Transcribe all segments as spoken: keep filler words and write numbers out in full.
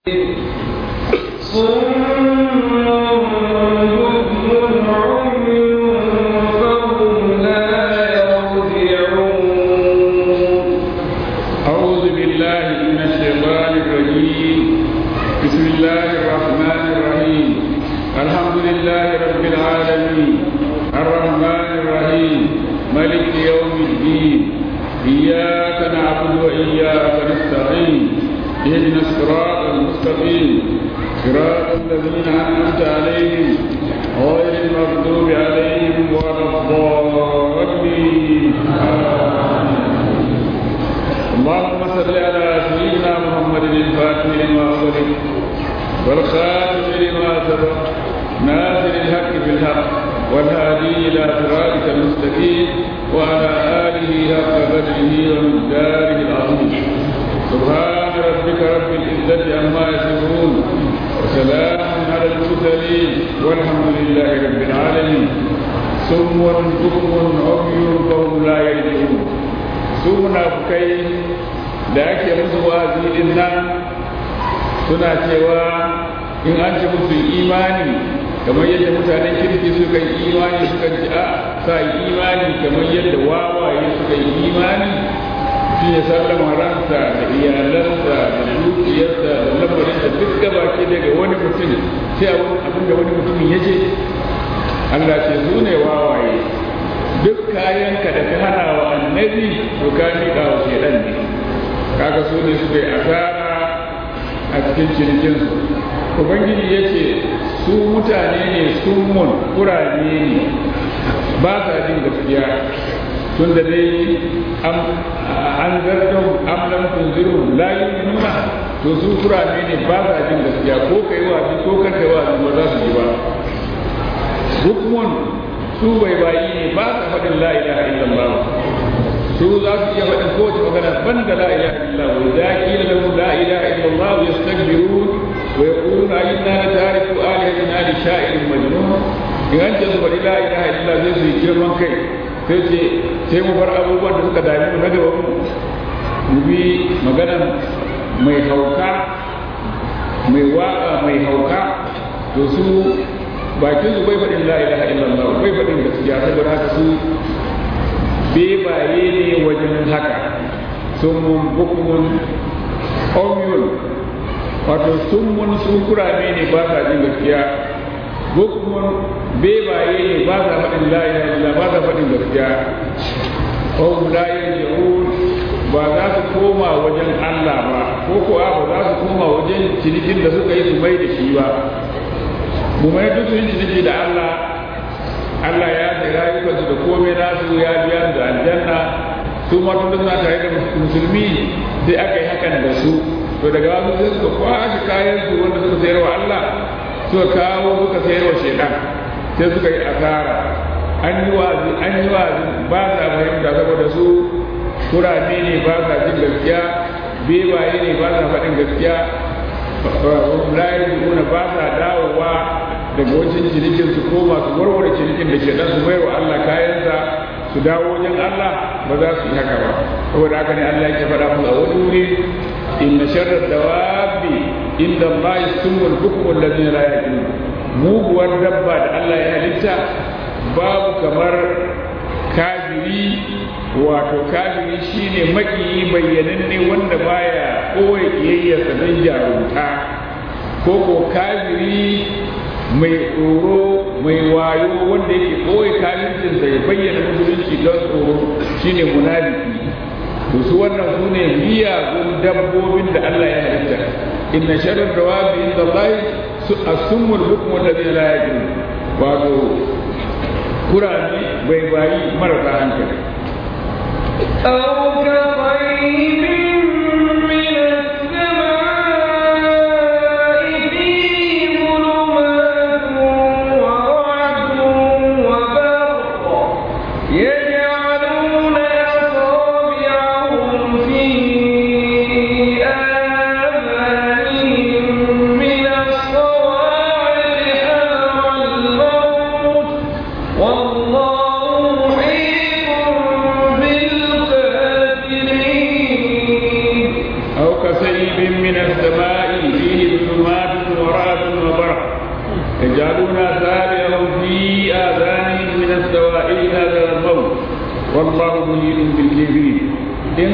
والله محيط بالكافرين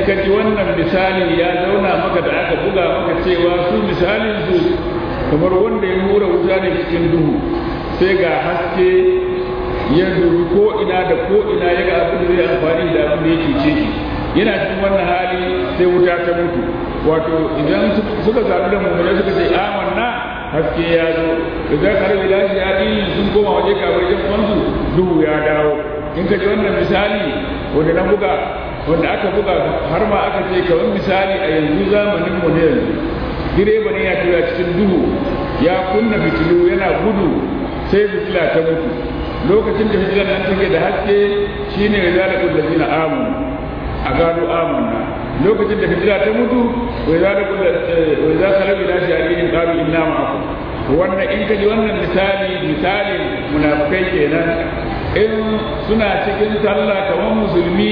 ka ji wannan misali ya zauna maka da aka buga maka cewa su misalin su kamar wanda ya hura wuta ne cikin duhu sai ga haske ya dubi ko ina da ko ina ya ga abin da zai amfani da abin da ya cuce shi yana cikin wannan hali sai wuta ta mutu wato idan suka zaɓi da mummuna suka ce amanna haske ya zo idan karbi lashi ya ɗini sun koma waje kamar yan kwansu duhu ya dawo in ka ji wannan misali wanda na buga wanda aka buga har ma aka ce kawai misali a yanzu zamanin mu ne yanzu direba ne ya tura cikin duhu ya kunna fitilu yana gudu sai fitila ta mutu lokacin da fitilar nan take da haske shine ya zala kullazina amanu a gano amanna lokacin da fitila ta mutu wai zala kullazina wai za ka rabi lashi a cikin qalu inna ma'akum wannan in kaji wannan misali misalin munafikai kenan in suna cikin sallah kamar musulmi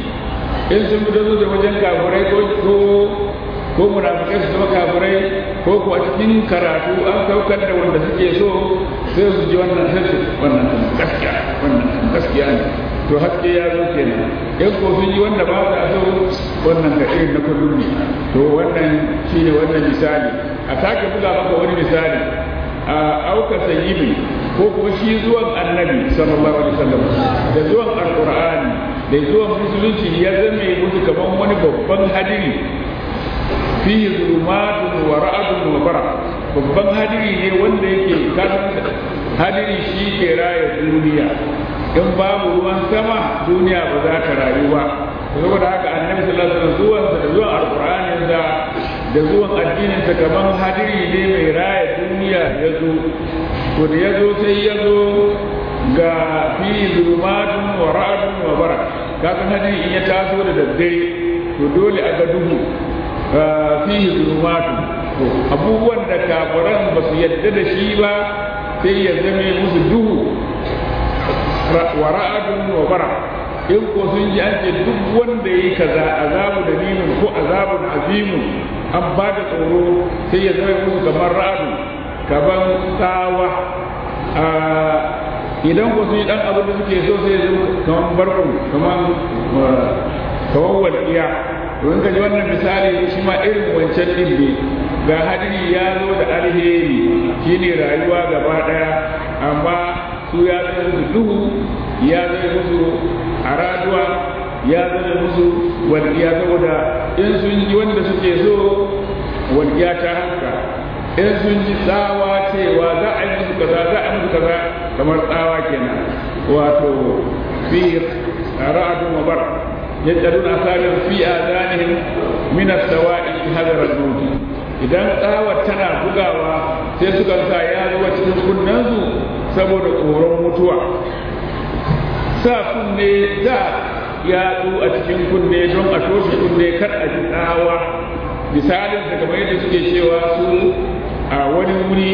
in sun fito da wajen kafirai ko ko ko munafikai su zama kafirai ko ko a cikin karatu an saukar da wanda suke so sai su ji wannan sai wannan gaskiya wannan gaskiya ne to haske ya zo kenan in ko sun ji wanda ba ta so wannan ga irin na kullum ne to wannan shine wannan misali a take buga maka wani misali a auka sayyibi ko kuma shi zuwan annabi sallallahu alaihi wasallam da zuwan alqur'ani da zuwan musulunci ya zame musu kaman wani babban hadiri fi zulumatun wa ra'dun wa barq babban hadiri ne wanda yake kan hadiri shi ke raya duniya in babu ruwan sama duniya ba za ta rayu ba saboda haka annabi sallallahu alaihi wasallam zuwan da zuwan alqur'ani da da zuwan addinin sa kaman hadiri ne mai raya duniya ya zo to da ya zo sai ya zo ga fi zulumatun wa ra'dun wa barq kaga hadiri in ya taso da daddare to dole a ga duhu fihi zulumatu abubuwan da kafiran ba su yadda da shi ba sai ya zame musu duhu wa ra'adun wa bara in ko sun ji an ce duk wanda yi kaza azabu dalilin ko azabun azimun an ba da tsoro sai ya zame musu kamar ra'adu kaman tsawa idan ko sun yi dan abin da suke so sai ya zama kaman barkun kaman kaman walƙiya don ka ji wannan misali shi ma irin wancan din ne ga hadiri ya zo da alheri shine rayuwa gaba daya amma su ya zai musu duhu ya zai musu araduwa ya zai musu walƙiya saboda in sun ji wanda suke so walƙiya ta hanka in sun ji tsawa cewa za a yi musu kaza za a yi musu kaza kamar tsawa kenan wato fi ra'adun wa bar يجعلون أثارهم في آذانهم من السوائل حذر الموت idan tsawar tana bugawa sai suka sa ya zuwa cikin kunnensu saboda tsoron mutuwa sa kunne za ya a cikin kunne don a toshe kunne kar a ji tsawa misalin da kamar yadda suke cewa su a wani wuri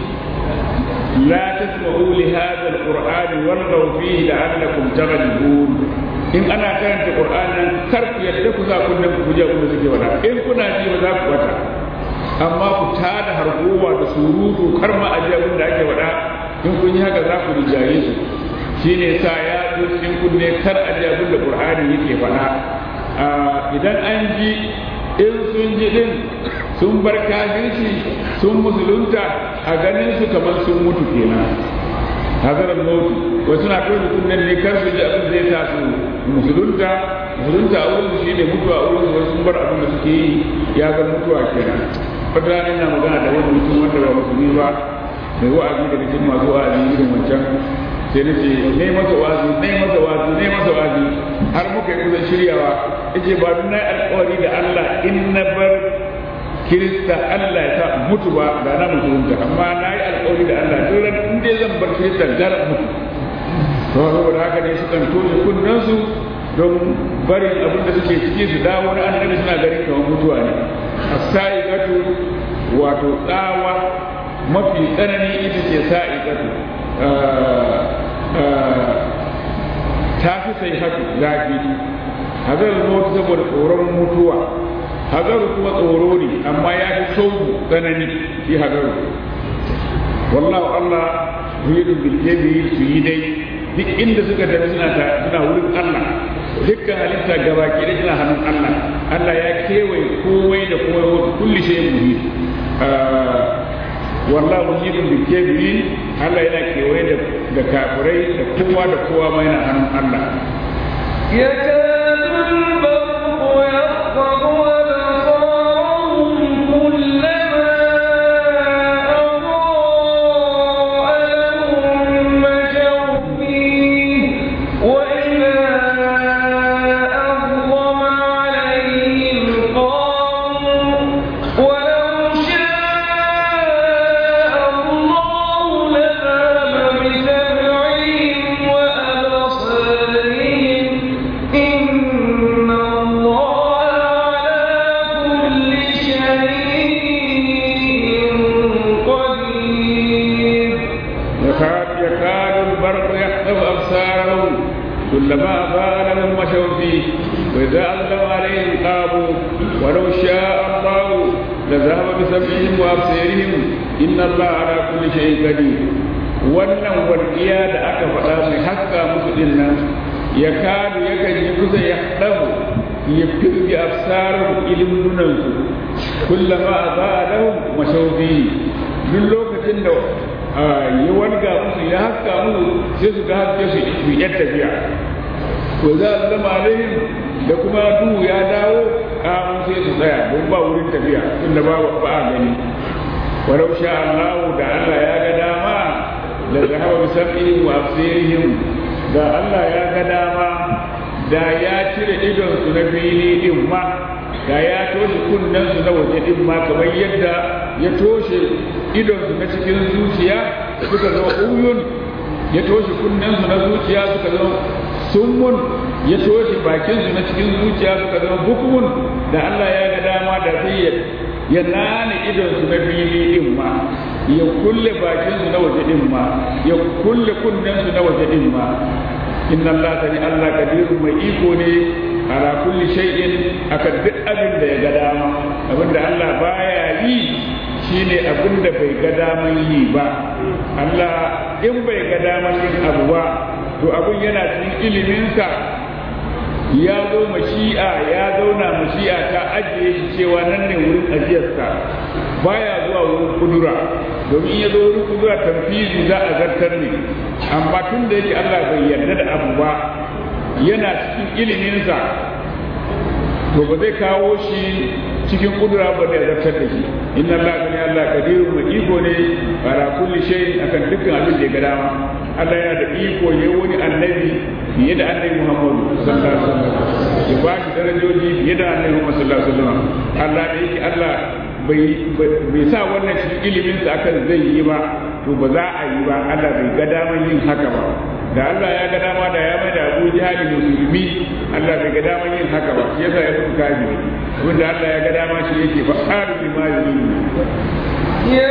la tasma'u li hadha al-qur'ani walghaw fihi la'allakum taghlibun in ana karanta qur'anin kar ku yadda ku za ku nan ku je ku suke wada in kuna ji ba za ku wata amma ku tada harguwa da surutu kar ma aje abin da ake wada in kun yi haka za ku rijaye su shine sa ya zo cikin kunne kar aje abin da qur'ani yake fada idan an ji in sun ji din sun bar kafirci sun musulunta a ganin su kamar sun mutu kenan hazarar mautu wasu na kai mutum nan ne kar su ji abin zai sa su musulunta musulunta a wurin shi ne mutuwa a wurin wasu sun bar abin da suke yi ya ga mutuwa kenan wata rana ina magana da wani mutum wanda ba musulmi ba mai wa'azi da cikin masu wa'azi irin wancan sai na ce ne masa wa'azi ne masa wa'azi ne masa wa'azi har muka yi kusan shiryawa yace ba duk na alƙawari da Allah in na bar kirista Allah ya sa mutu ba da na musulunta amma na yi alƙawari da Allah duk ran in dai zan bar kirista gara mutu to saboda haka ne sukan toshe kunnensu don barin abin da suke ciki su dawo na annabi suna ganin kamar mutuwa ne as-sa'iqatu wato tsawa mafi tsanani ita ce sa'iqatu ta fi sai haka zafi hazar mutu saboda tsoron mutuwa hagaru kuma tsoro ne amma ya fi sauku tsanani shi hagaru wallahu Allah yuridu bil jabi su yi dai duk inda suka tafi suna suna wurin Allah dukkan halitta gabaki da suna hannun Allah Allah ya kewaye komai da komai wa kulli shay'in muhit wallahu muhitun bil kafirin Allah yana kewaye da da kafirai da kowa da kowa ma yana hannun Allah yakadul barqu yaqdu كلما أضاء لهم مشوا فيه وإذا أظلم عليهم قاموا ولو شاء الله لذهب بسمعهم وأبصارهم إن الله على كل شيء قدير wannan walƙiya da aka faɗa mai haska musu ɗin nan ya kadu yakan yi kusa ya ɗabu ya firgi afsarar ilimunansu kullama a za a ɗau mashaufi duk lokacin da ya walga musu ya haska musu sai su ga haske su yi tafiya ko za a zama alaihim da kuma duhu ya dawo kamun sai su tsaya don ba wurin tafiya tunda ba ba a gani walau sha Allah da Allah ya ga dama da zahaba bi sam'ihim wa absirihim da Allah ya ga dama da ya cire idon su na fili din ma da ya toshe kunnen su na waje din ma kamar yadda ya toshe idon su na cikin zuciya suka zama uyun ya toshe kunnen su na zuciya suka zama summun ya toshe bakin su na cikin zuciya suka zama bukumun da Allah ya ga dama da sai ya nane idon su na fili din ma ya kulle bakin su na waje din ma ya kulle kunnen su na waje din ma inna Allah tani Allah kadirun mai iko ne ala kulli shay'in akan duk abin da ya ga dama abin da Allah baya yi shine abin da bai ga daman yi ba Allah in bai ga daman yin abu ba to abin yana cikin iliminsa ya zo mashi'a ya zauna mashi'a ta ajiye shi cewa nan ne wurin ajiyarsa baya zuwa wurin kudura domin ya zo wurin kudura tamfizi za a zartar ne amma tun da yake Allah bai yarda da abu ba yana cikin iliminsa to ba zai kawo shi cikin kudura ba da zartar da shi inna Allah ne Allah kadirun mai iko ne ala kulli shay akan dukkan abin da ya ga dama Allah yana da iko ya wani annabi fiye da annabi Muhammadu sallallahu alaihi wasallam ya ba shi darajoji fiye da annabi Muhammad sallallahu alaihi wasallam Allah da yake Allah bai bai sa wannan cikin ilimin sa akan zai yi ba to ba za a yi ba Allah bai ga daman yin haka ba da Allah ya ga dama da ya mai da Abu Jahal musulmi Allah bai ga daman yin haka ba shi yasa ya fi kafiri wanda Allah ya ga dama shi yake fa qalu bima yuridu ya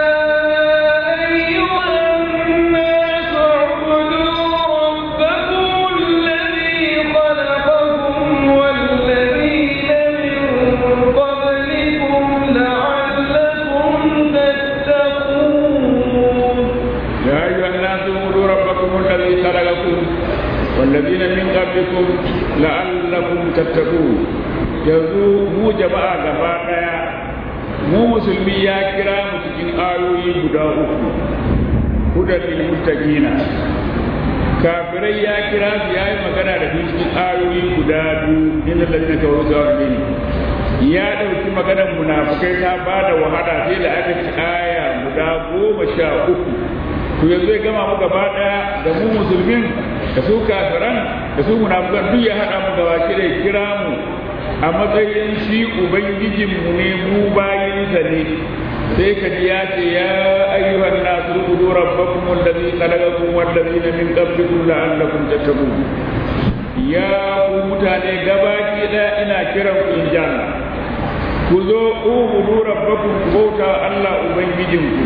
والذين من قبلكم لعلكم تتقون yanzu mu jama'a gaba daya mu musulmi ya kira mu cikin ayoyi guda uku hudan lil muttaqina kafirai ya kira su yayi magana da cikin ayoyi guda biyu inna ladina tawassalu ya dauki maganar munafikai ta bada wahala sai da aka ci aya guda goma sha uku to yanzu zai gama mu gaba daya da mu musulmin da su kafiran da su munafikan duk ya hada mu gaba kire kira mu a matsayin shi ubangijinmu ne mu bayinsa ne sai ka ji ya ce ya ayyuhan nasu ubudu rabbakum allazi khalaqakum wallazina min qablikum la'allakum tattaqun ya ku mutane gabaki da ina kiran ku in janna ku zo ubudu rabbakum ku bauta Allah ubangijinku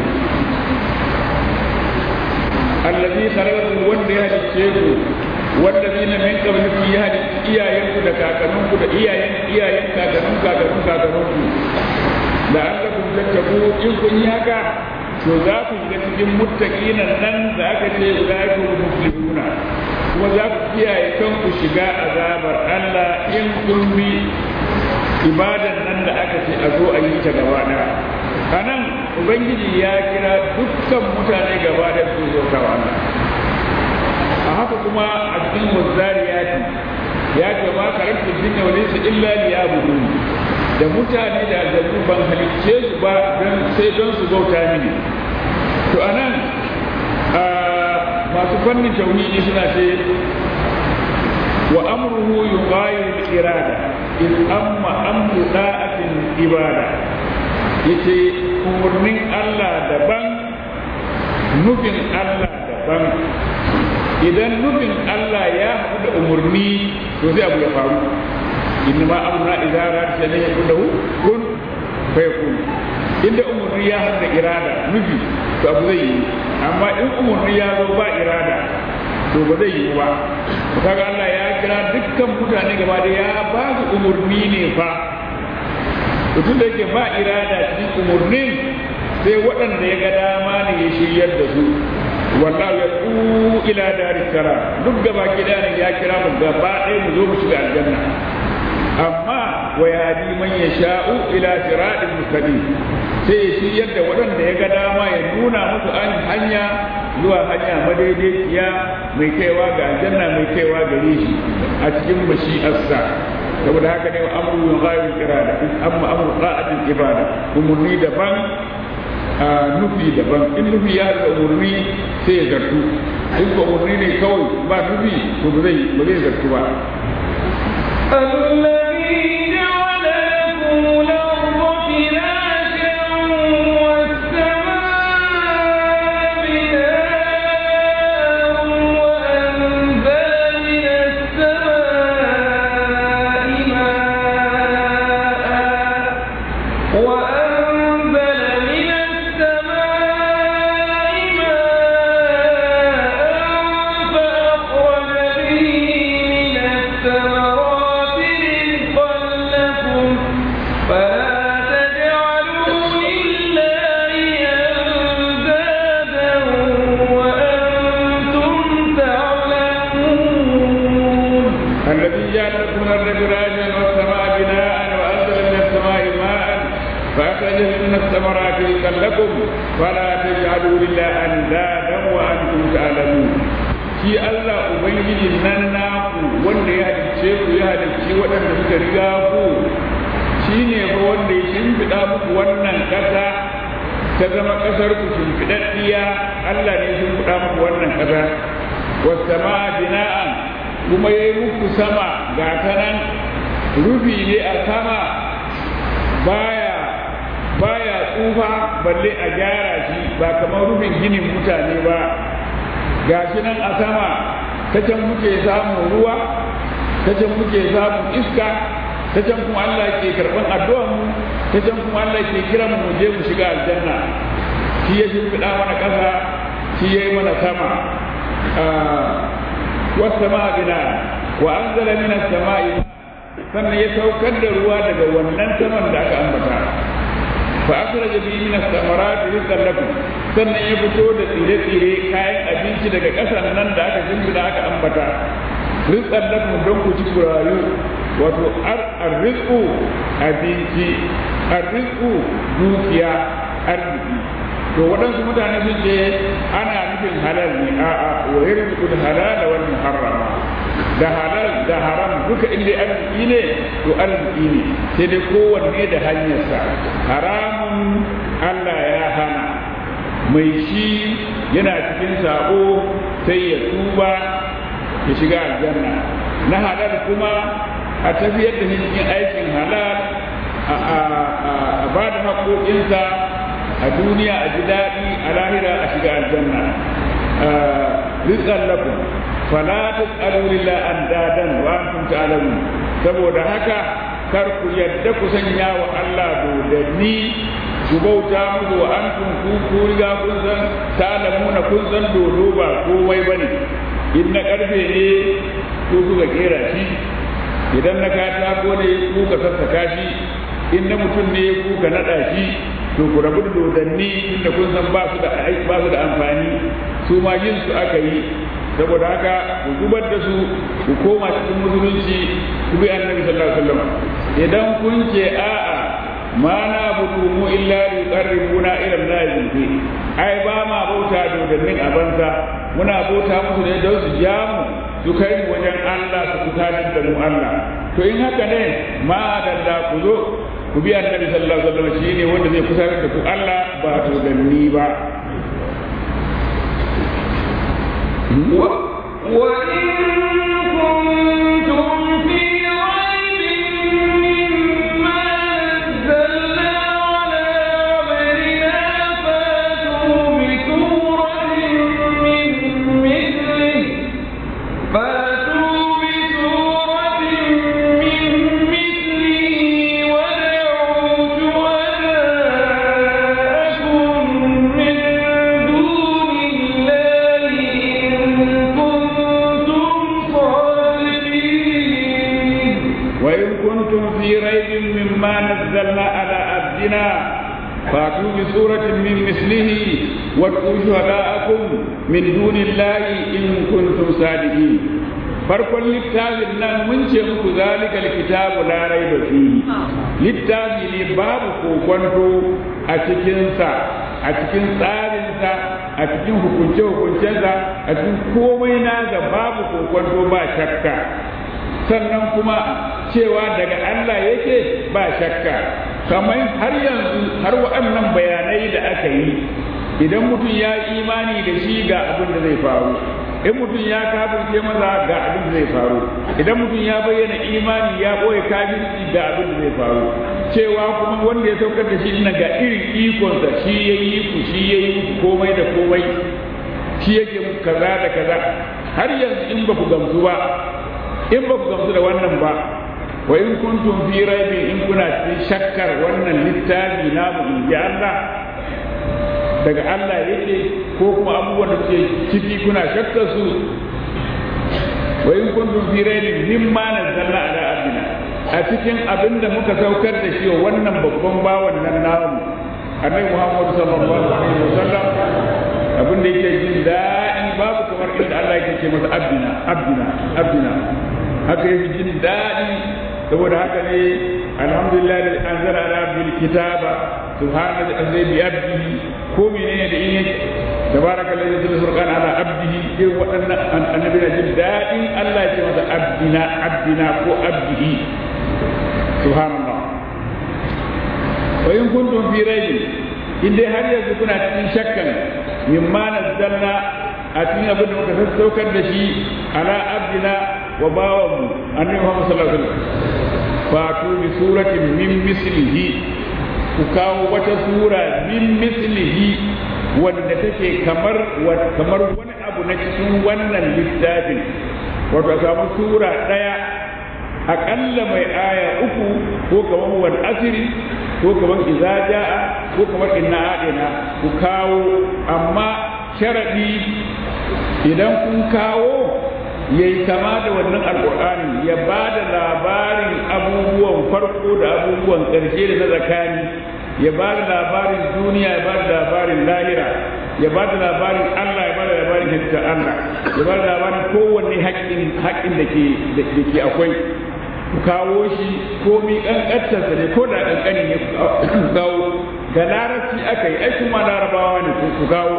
allazi khalaqakum wanda ya halicce ku wallazina min qablikum ya halicce iyayenku da kakanninku da iyayen iyayen kakannun kakannun kakannunku la'allakum tattaqun in kun yi haka to za ku shiga cikin muttaqinan nan da aka ce ulaiku muflihuna kuma za ku kiyaye kanku shiga azabar Allah in kun bi ibadan nan da aka ce a zo a yi ta gaba ɗaya. A nan Ubangiji ya kira dukkan mutane gaba ɗaya su zo ta Allah. A haka kuma a cikin wazzariyati ya ce ma karantu jinna wa laysa illa liya'budun, da mutane da aljannu ban halicce su ba don sai don su bauta mini. To anan masu fannin tauhidi suna ce wa amruhu yughayiru al-irada in amma amru da'atin ibada, yace umurnin Allah daban nufin Allah daban. Idan nufin Allah ya haɗu da umurni to zai abu ya faru. Innama amruna idza arada shay'an yakun kun fayakun. Inda umurni ya haɗu da irada nufi to abu zai yi, amma in umurni ya zo ba irada to ba zai yi ba. Kaga Allah ya kira dukkan mutane gaba da ya ba su umurni ne fa. Mutum da yake ba irada cikin umurnin sai waɗanda ya ga dama ne ya shiryar da su. Wallahu ya ku ila daris salam, duk gaba gida ne ya kira mu gaba ɗaya mu zo mu shiga aljanna. Amma wa yahdi man yasha'u ila siratin mustaqim, sai ya shiryar da waɗanda ya ga dama ya nuna musu an hanya zuwa hanya madaidaiciya mai kaiwa ga aljanna mai kaiwa gare shi a cikin mashi'arsa. Saboda haka ne amru ghayru irada, amma amru qa'atin ibada, umurni daban nufi daban. In nufi ya da umurni sai ya zartu, in ko umurni ne kawai ba nufi to ba zai ba zai zartu ba. الذي جعل لكم الأرض فراشا والسماء بناء وأنزل من السماء ماء وأنزل من السماء ماء فأخرج به من الثمرات الثمرات رزقا لكم فلا تجعلوا لله أندادا وأنتم تعلمون. shi Allah Ubangiji nan naku wanda ya halicce ku ya halicce waɗanda suka riga ku, shi ne fa wanda ya shimfiɗa muku wannan ƙasa ta zama ƙasar ku shimfiɗaɗɗiya. Allah ne ya shimfiɗa muku wannan ƙasa. Wasama'a bina'an, kuma ya yi muku sama ga ta nan rufi ne a sama, baya baya tsufa balle a gyara shi, ba kamar rufin ginin mutane ba. Gashi nan a sama, ta can muke samun ruwa, ta can muke samun iska, ta can kuma Allah ke karɓan addu'ar mu, ta can kuma Allah ke kiran mu je mu shiga aljanna. Shi ya shimfiɗa mana ƙasa, shi ya yi mana sama. Wasama'a bina wa anzala minas sama'i, sannan ya saukar da ruwa daga wannan saman da aka ambata. Fa akhraja bihi min ath-thamarati rizqan lakum, sannan ya fito da tsire-tsire kayan abinci daga ƙasar nan da aka shimfiɗa aka ambata. Rizqan lakum don ku ci rayu, wato ar-rizqu abinci, ar-rizqu dukiya, arziki. To waɗansu mutane sun ce ana nufin halal ne, a'a wa yarzuqul halal wal muharrama, da halal da haram duka inda arziki ne to arziki ne, sai dai kowanne da hanyarsa. Haramun Allah ya hana, mai shi yana cikin sako sai ya tuba ya shiga aljanna. Na halal kuma a tafiyar da cikin aikin halal, a ba da haƙoƙinsa a duniya a ji daɗi, a lahira a shiga aljanna. Rizqan lakum fala tas'alu lillahi andadan wa antum ta'lamun. Saboda haka kar ku yadda ku sanya wa Allah dodanni ku bauta musu wa antum ku ku riga kun san ta'lamuna kun san dodo ba komai bane. In na karfe ne ku kuka kera shi, idan na katako ne ku ka sassaka shi, in na mutum ne ku ka naɗa shi. To ku rabu da dodanni inda kun san ba su da ba su da amfani, su ma yin su aka yi saboda haka ku zubar da su ku koma cikin musulunci ku bi annabi sallallahu alaihi wasallam idan kun ce a'a ma na budu mu illa li qarribuna ila Allah zulfi ai ba ma bauta dodannin a banza muna bauta musu ne don su ja mu su kai mu wajen Allah su kusatar da mu Allah to in haka ne ma dalla ku zo ku bi annabi sallallahu alaihi wasallam shine wanda zai kusatar da ku Allah ba dodanni ba وإن كنتم في ريب مما نزلنا على عبدنا فاتوا بسورة من مثله فاتوا بسورة من مثله ودعوا شهداءكم من دون الله وإن كنتم في ريب مما نزلنا على عبدنا فاتوا بسورة من مثله وادعوا شهداءكم من دون الله إن كنتم صادقين farkon littafin nan mun ce muku zalika alkitabu la raiba fihi littafi ne babu kokonto a cikin sa a cikin tsarin sa a cikin hukunce hukuncensa a cikin komai na ga babu kokonto ba shakka sannan kuma cewa daga Allah yake ba shakka kamar har yanzu har waɗannan bayanai da aka yi idan mutum ya imani da shi ga abin da zai faru in mutum ya kafirce maza ga abin da zai faru idan mutum ya bayyana imani ya boye kafirci ga abin da zai faru cewa kuma wanda ya saukar da shi ina ga irin ikonsa shi ya yi ku shi ya yi komai da komai shi yake kaza da kaza har yanzu in ba ku gamsu ba in ba ku gamsu da wannan ba wa in kuntum fi raibin in kuna cikin shakkar wannan littafi namu in ji Allah daga Allah yake ko kuma abubuwan da suke ciki kuna shakkar su wa in kuntum fi raibin mimma nazzalna ala abdina a cikin abinda muka saukar da shi wannan babban bawan nan namu annabi Muhammad sallallahu alaihi wasallam abinda yake jin daɗi babu kamar inda Allah yake ce masa abdina abdina abdina haka yake jin daɗi saboda haka ne alhamdulillah da anzala ala abdil kitaba subhanallahi azza bi abdihi ko menene da in yake tabarakallahi zul furqan ala abdihi irin waɗannan annabi na jin daɗin Allah ya ce masa abdina abdina ko abdihi subhanallah wa in kuntum fi raibin in dai har yanzu kuna cikin shakkan mimma nazzalna a cikin abin da muka sassaukar da shi ala abdina wa bawanmu annabi Muhammad sallallahu alaihi wasallam fatu bi suratin min mislihi ku kawo wata sura min mislihi wanda take kamar kamar wani abu na cikin wannan littafin wato a samu sura daya aƙalla mai aya uku ko kamar wal asri ko kamar idza jaa ko kamar inna adina ku kawo amma sharadi idan kun kawo yayi kama da wannan alqur'ani ya bada labarin abubuwan farko da abubuwan ƙarshe da na zakani ya bada labarin duniya ya bada labarin lahira ya bada labarin Allah ya bada labarin hadisin Allah ya bada labarin kowanne haƙƙin haƙƙin da ke da ke akwai ku kawo shi ko mi kankantarsa ne ko da kankani ne ku kawo da larabci aka yi aikin ma larabawa ne ku kawo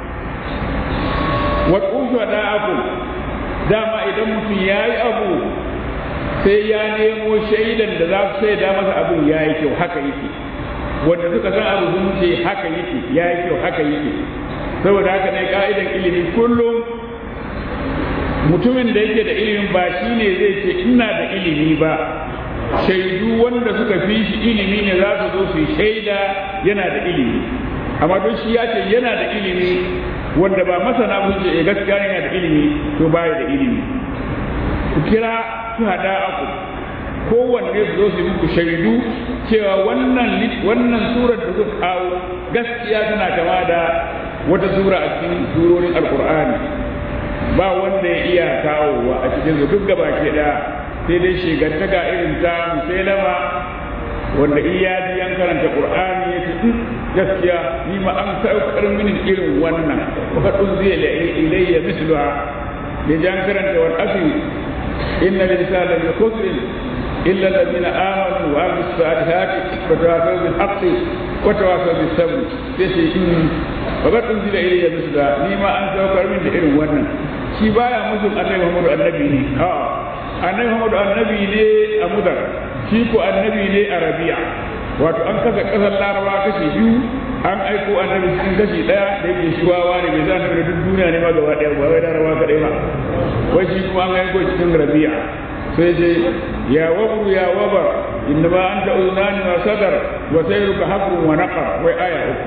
wa kuntu da aku dama idan mutum ya yi abu sai ya nemo shaidan da za su shaida masa abin ya yi kyau haka yake wanda suka san abu sun ce haka yake ya yi kyau haka yake saboda haka ne ka'idan ilimi kullum mutumin da yake da ilimin ba shi ne zai ce ina da ilimi ba shaidu wanda suka fi shi ilimi ne za su zo su yi shaida yana da ilimi amma don shi ya ce yana da ilimi wanda ba masana sun ce gaskiya yana da ilimi to baya da ilimi ku kira su hada aku kowanne su zo su yi muku shaidu cewa wannan wannan surar da suka kawo gaskiya tana kama da wata sura a cikin surorin alkur'ani ba wanda ya iya kawowa a cikin su duk gaba ke da sai dai shigantaka irin ta musailama wanda iya ji an karanta qur'ani ya ce gaskiya ni ma an saukar mini irin wannan fa dun zai la ilayya misluha da jan karanta wal asri inna linsana lafi khusr illa alladhina amanu wa amilus salihati wa tawasaw bil haqqi wa tawasaw bis sabr sai shi in bagat unzila ilayya misla ni ma an saukar min da irin wannan shi baya musu annabi Muhammadu annabi ne a annabi Muhammadu annabi ne a Mudar shi ko annabi ne a Rabi'a wato an kasa kasar Laraba kashi biyu an aiko annabi cikin kashi daya da yake shi wawa ne bai zan da duk duniya ne ma gaba daya ba wai Laraba kadai ba wai shi kuma an aiko cikin Rabi'a sai dai ya wabru ya wabar innama anta uzunani wa sadar wa sayruka habrun wa naqar wai aya uku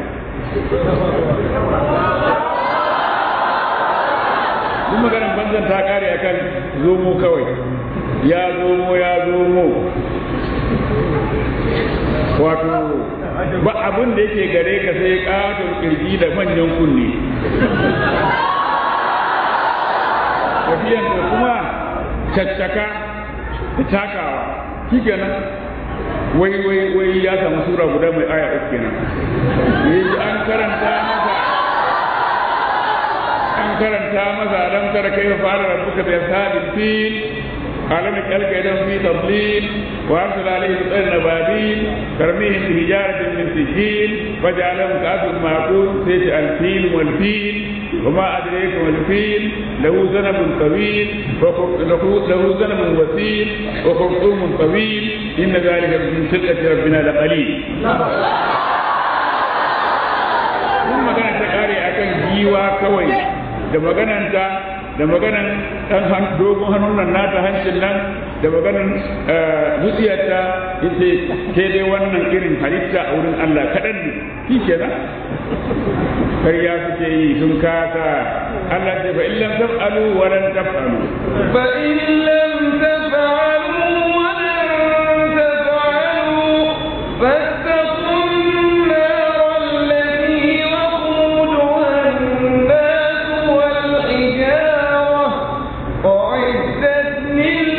duk maganar banzan ta kare akan zomo kawai ya zomo ya zomo wato ba abin da yake gare ka sai katon kirji da manyan kunne tafiyan da kuma caccaka da takawa shi kenan wai wai wai ya samu sura guda mai aya uku kenan yayi an karanta masa an karanta masa dan tara kai fara rabbuka bi ashabil fil alam kalka idan fi tadlil wa arsala alayhi tayran ababil karmihim bi hijaratin min sijil faj'alahum ka'abin ma'qul sayti al fil wal fil وما أدريك ما الفيل له ذنب طويل له ذنب وثيل وخرطوم طويل إن ذلك من خلقة ربنا لقليل ثم كانت تقاري أكن جيوا كوي da magananta da maganan dan dogon hannun nan nata hancin nan da maganan zuciyarta yace ke dai wannan irin halitta a wurin Allah kadan ne shi kenan kariya suke yi sun kasa Allah ce fa illam taf'alu wa lan taf'alu fa illam taf'alu wa lan taf'alu fattaqun nar allati waquduha an-nas wal hijarah u'iddat lil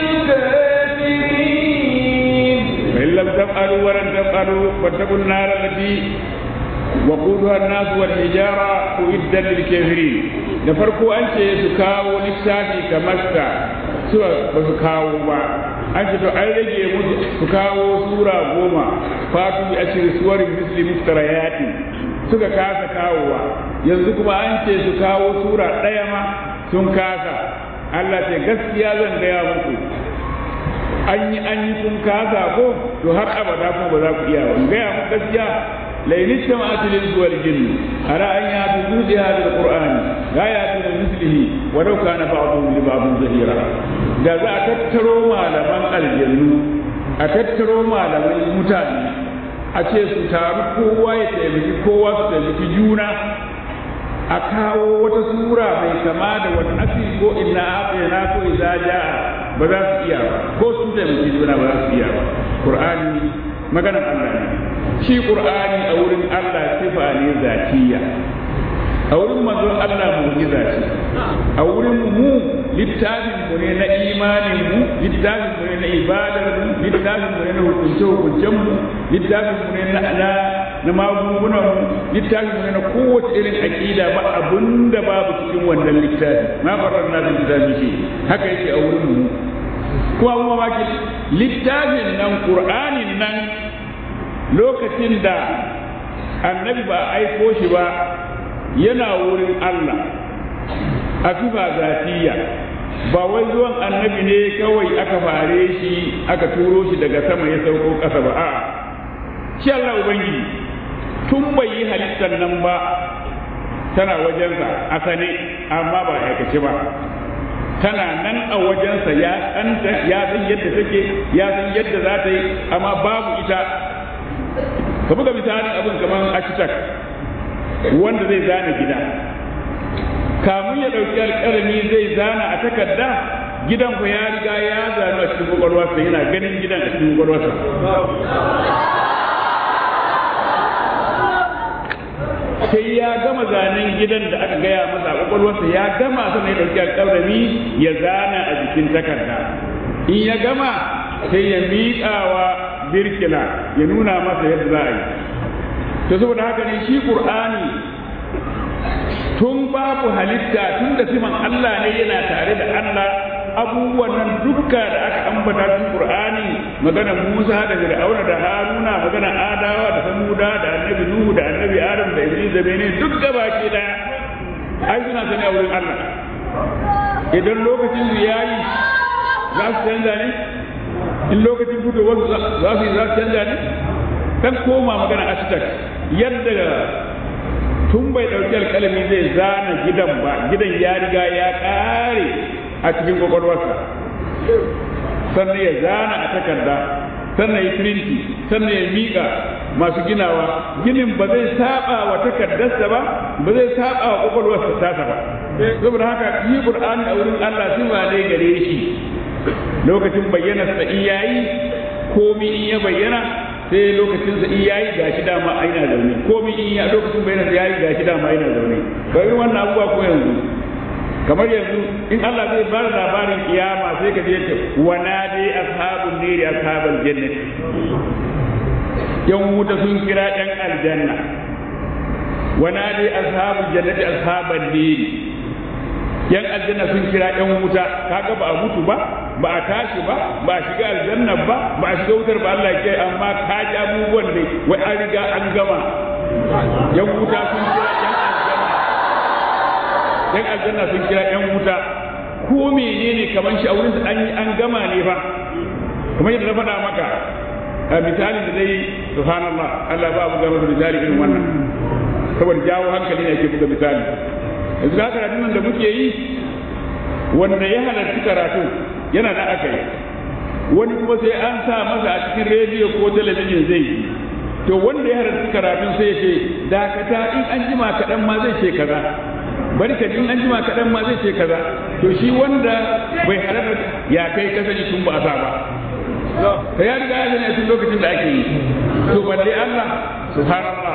kafirin fa illam taf'alu wa lan taf'alu fattaqun nar allati وقودها الناس والحجارة أعدت للكافرين da farko an ce su kawo littafi kamar sa su ba su kawo ba an ce to an rage musu su kawo sura goma fatu a cikin suwarin misli mustarayati suka kasa kawowa yanzu kuma an ce su kawo sura ɗaya ma sun kasa Allah ce gaskiya zan gaya muku an yi an yi kun kasa ko to har abada kuma ba za ku iya ba gaya muku gaskiya لئن اجتمعت الانس والجن على ان ياتوا بهذا القران لا ياتون بمثله ولو كان بعضهم لبعض ظهيرا da za a tattaro malaman aljannu a tattaro malaman mutane a ce su taru kowa ya taimaki kowa su taimaki juna a kawo wata sura mai kama da wani asiri ko inna aqina ko idza jaa ba za su iya ba ko su taimaki juna ba za su iya ba qur'ani maganar Allah ne shi qur'ani a wurin Allah sifa ne zatiya a wurin manzon Allah mu'jiza ce a wurin mu littafin mu ne na imanin mu littafin mu ne na ibadar mu littafin mu ne na hukunce hukuncen mu littafin mu ne na na na magungunan mu littafin mu ne na kowace irin aqida ba abunda babu cikin wannan littafi ma farranna da littafi shi haka yake a wurin mu kuma kuma baki littafin nan qur'anin nan lokacin da annabi ba aiko shi ba yana wurin Allah a sifa zatiya ba wai zuwan annabi ne kawai aka fare shi aka turo shi daga sama ya sauko ƙasa ba a'a shi Allah ubangiji tun bai yi halittar nan ba tana wajensa a sane amma ba aikace ba tana nan a wajensa ya tsanta ya san yadda take ya san yadda za ta yi amma babu ita ka buga misalin abin kamar architect wanda zai zana gida kamun ya ɗauki alƙalami zai zana a takarda gidan ku ya riga ya zana a cikin kwakwalwarsa yana ganin gidan a cikin kwakwalwarsa sai ya gama zanen gidan da aka gaya masa a kwakwalwarsa ya gama sannan ya ɗauki alƙalami ya zana a jikin takarda in ya gama sai ya miƙawa birkila ya nuna masa yadda za a yi to saboda haka ne shi qur'ani tun babu halitta tun da siman Allah ne yana tare da Allah abubuwan nan dukka da aka ambata cikin Qur'ani magana Musa da Fir'auna da Haruna magana Adawa da Samuda da Annabi Nuhu da Annabi Adam da Iblis da Bene duk gabaki daya ai suna sani a wurin Allah idan lokacin su yayi za su canza ne in lokacin fitowar za su yi za su canza ne kan koma magana ashtak yadda tun bai ɗauki alƙalami zai zana gidan ba gidan ya riga ya ƙare a cikin kwakwalwarsa sannan ya zana a takarda sannan ya firinti sannan ya miƙa masu ginawa ginin ba zai saba wa takardarsa ba ba zai saba wa kwakwalwarsa tasa ba saboda haka yi ƙur'ani a wurin Allah sun ba dai gare shi lokacin bayyana sa in yayi komi in ya bayyana sai lokacin sa in yayi gashi dama aina zaune komi in ya lokacin bayyana sa yayi gashi dama aina zaune ba irin wannan abubuwa ko yanzu kamar yanzu in Allah zai bar labarin kiyama sai ka je wa nadi ashabun nari ashabal jannati yan wuta sun kira yan aljanna wa nadi ashabul jannati ashaban nari yan aljanna sun kira yan wuta kaga ba a mutu ba ba a tashi ba ba a shiga aljanna ba ba a shiga wutar ba Allah ke amma ka ji abubuwan da wai an riga an gama yan wuta sun kira yan aljanna yan aljanna sun kira yan wuta ko menene kaman shi a wurin su an an gama ne fa kuma yadda na faɗa maka a misalin da dai subhanallah Allah ba abu gama da misali irin wannan saboda jawo hankali ne yake buga misali yanzu ga karatun nan da muke yi wanda ya halarci karatu yana da aka yi wani kuma sai an sa masa a cikin rediyo ko talabijin zai yi to wanda ya halarci karatun sai ce dakata in an jima kaɗan ma zai ce kaza bari ka in an jima kaɗan ma zai ce kaza to shi wanda bai halarta ya kai kasance tun ba a sa ba ta ya riga ya sani tun lokacin da ake yi to balle Allah subhanallah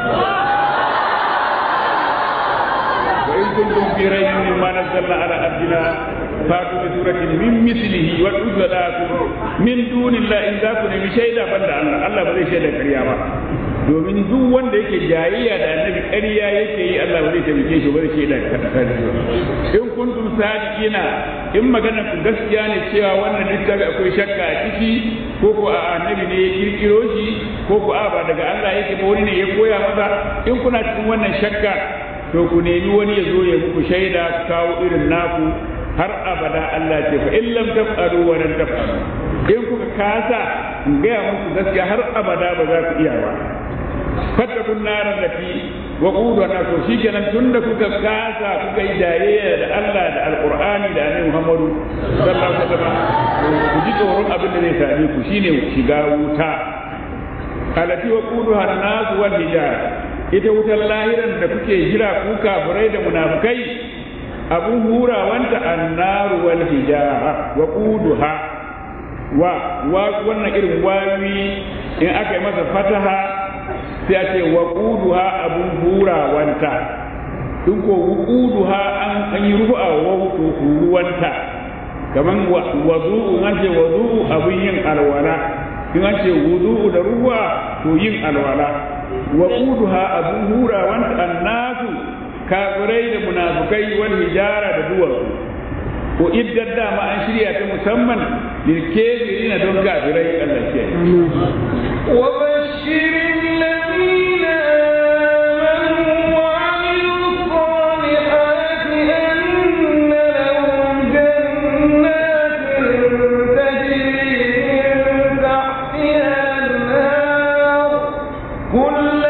وإن كنتم في ريب مما نزلنا على عبدنا فاتوا بسورة من مثله وادعوا من دون الله إن ذاكم من شيء بند الله الله بزي شيء كريا ba domin duk wanda yake jayayya da annabi ƙarya yake yi Allah ba zai taimake shi ba zai shaida in kuntum sadiqina in magana ku gaskiya ne cewa wannan littafi akwai shakka a ciki ko ko a annabi ne ya kirkiro shi ko ko a ba daga Allah yake ba wani ne ya koya masa in kuna cikin wannan shakka to ku nemi wani ya zo ya muku shaida ku kawo irin naku har abada Allah ce fa in lam taf'alu wa lan taf'alu in kuka kasa in gaya muku gaskiya har abada ba za ku iya ba fattakun naran lati wa quduna to shikenan tunda kuka kasa kuka yi jayayya da Allah da alqur'ani da annabi Muhammadu sallallahu alaihi wasallam ku ji tsoron abin da zai same ku shine shiga wuta alati wa quduha an-nas wal hijara ita wutar lahiran da kuke jira ku kafirai da munafukai abun hurawanta annaru wal hijara wa quduha wa wa wannan irin wawi in aka yi masa fataha sai a ce wa quduha abun hurawanta in ko quduha an an yi rufa wa huruwanta kaman wazu an ce wazu abun yin alwala in an ce wudu da ruwa to yin alwala wa quduha abun hurawanta annasu kafirai da munafukai wal hijara da duwatsu ko iddat dama an shirya ta musamman lil kafirina don kafirai Allah ke wa bashirin ladina amanu wa amilus salihati anna lahum jannatin tajri min tahtiha an-nar kullama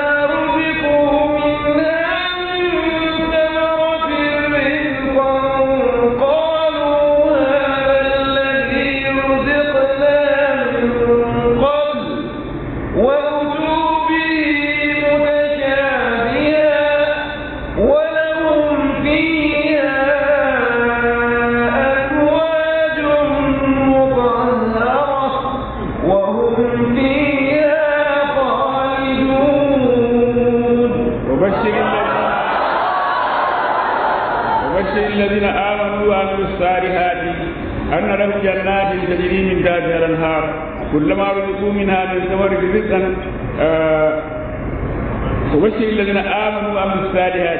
الذين آمنوا وعملوا الصالحات أن لهم جنات تجري من تحتها الأنهار كلما رزقوا منها من ثمرة رزقا وبشر الذين آمنوا وعملوا الصالحات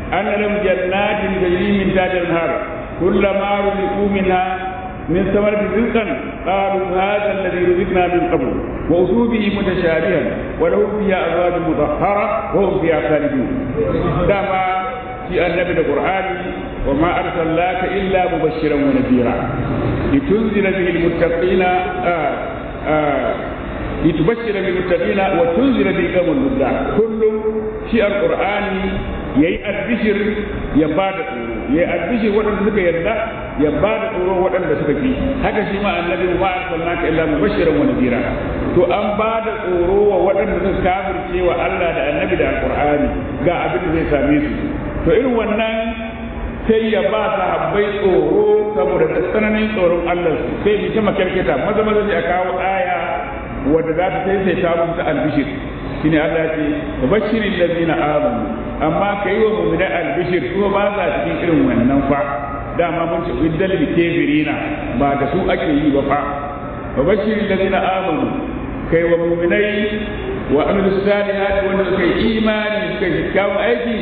أن لهم جنات تجري من تحتها الأنهار كلما رزقوا منها من ثمرة رزقا قالوا هذا الذي رزقنا من قبل وأتوا به متشابها ولهم فيها أزواج مطهرة وهم فيها خالدون. دama في النبي القرآن وما أرسلناك إلا مبشرا ونذيرا لتنذر به المتقين آه آه لتبشر بالمتقين وتنذر به قوم اللدى. كل شيء القرآن yayi albishir ya bada tsoro yayi albishir waɗanda suka yarda ya bada tsoro waɗanda suka ki haka shi ma annabi ma arsalnaka illa mubashiran wa nadira to an bada tsoro wa waɗanda suka kafirce wa Allah da annabi da alqur'ani ga abin da zai same su to irin wannan sai ya ba sahabbai tsoro saboda tsananin tsoron Allah sai mu ta makarkata maza maza sai a kawo aya wadda za ta sai sai ta musu albishir shine Allah ya ce mubashirin ladina amanu amma kai wa mu'mina albishir kuma ba za cikin irin wannan fa dama mun ce iddal bi kafirina ba da su ake yi ba fa mubashirin ladina amanu kai wa mu'minai wa amilus salihati wanda suka yi imani suka yi kyawun aiki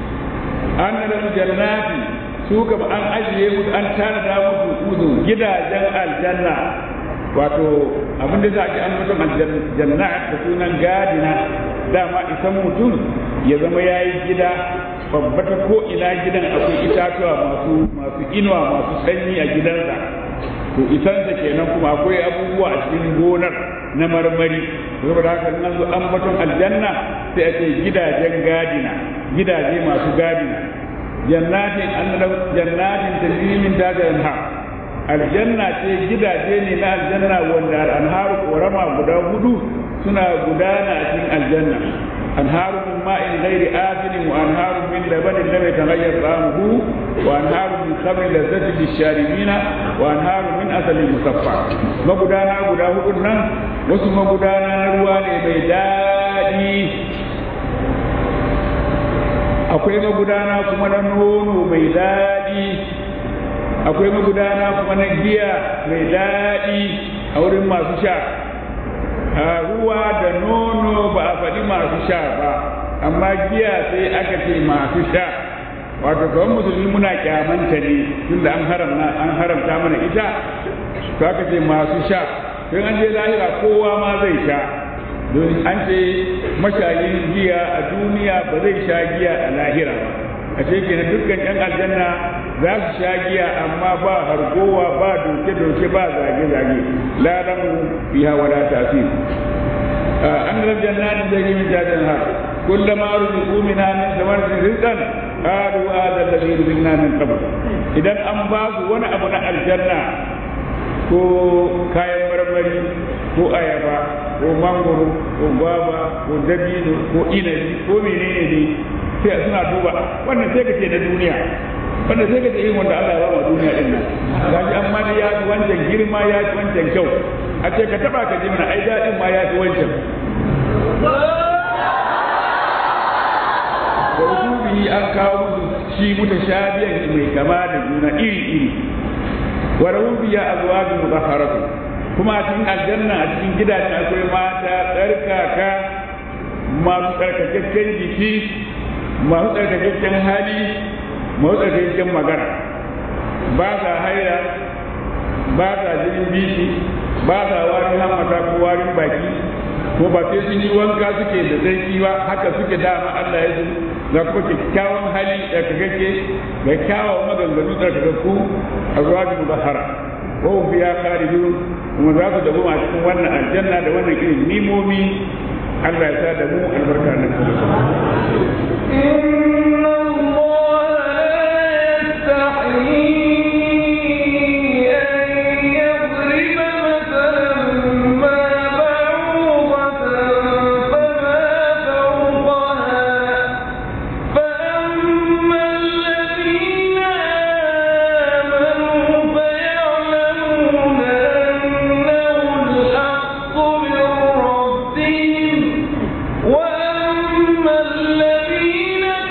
annal jannati su kam an ajiye musu an tanada musu uzu gidajen aljanna wato abin da za a ci an mutum aljanna da sunan gadina dama isan mutum ya zama ya yi gida babbata ko ina gidan akwai itatuwa masu masu inuwa masu sanyi a gidansa to isansa kenan kuma akwai abubuwa a cikin gonar na marmari saboda haka nan zo an mutum aljanna sai a ce gidajen gadina gidaje masu gadina jannatin annabi jannatin tajri min tahtiha al-anhar aljanna ce gidaje ne na aljanna wanda al-anharu ƙorama guda hudu suna gudana a cikin aljanna anharu min ma'in ghairi asin wa anharu min labanin lam yataghayyar ta'amuhu wa anharu min khamrin lazzatin lish-sharibina wa anharu min asalin musaffa magudana guda hudun nan wasu magudana na ruwa ne mai daɗi akwai magudana kuma na nono mai daɗi akwai magudana kuma na giya mai daɗi a wurin masu sha ruwa da nono ba a faɗi masu sha ba amma giya sai aka ce masu sha wato kawai musulmi muna kyamanta ne tunda an haramta an haramta mana ita to aka ce masu sha don an je lahira kowa ma zai sha don an ce mashayin giya a duniya ba zai sha giya a lahira ba a ce kenan dukkan yan aljanna za su sha giya amma ba hargowa ba doke-doke ba zage-zage la lamu fiha wala tasir an ran jannatin da min jadan ha kullama ruziqu minha min thamarin rizqan qalu hadha alladhi rizqna min qabl idan an ba su wani abu na aljanna ko kayan marmari ko ayaba ko mangoro ko gwaba ko dabino ko inabi ko menene ne sai suna duba wannan sai kace da duniya wannan sai kace irin wanda Allah ya ba mu duniya din nan gaji amma da ya wancan girma ya wancan kyau a ce ka taba ka ji mana ai dadin ma ya fi wancan ko dubi an kawo musu shi mutashabiyan mai kama da juna iri iri wa rawbiya azwaju mutahharatu kuma a cikin aljanna a cikin gidajen akwai mata tsarkaka masu tsarkakakken jiki masu tsarkakakken hali masu tsarkakakken magana ba sa haira ba sa jinin bishi ba sa warin hamata ko warin baki ko ba sai sun yi wanka suke da tsarki ba haka suke dama Allah ya su ga kuma kyakkyawan hali tsarkakakke da kyawawan maganganu tsarkakakku a zuwa da mubahara ko fiya khalidun kuma za su dabu a cikin wannan aljanna da wannan irin nimomi Allah ya sa da mu albarka nan inna Allah la yastahi وأما الذين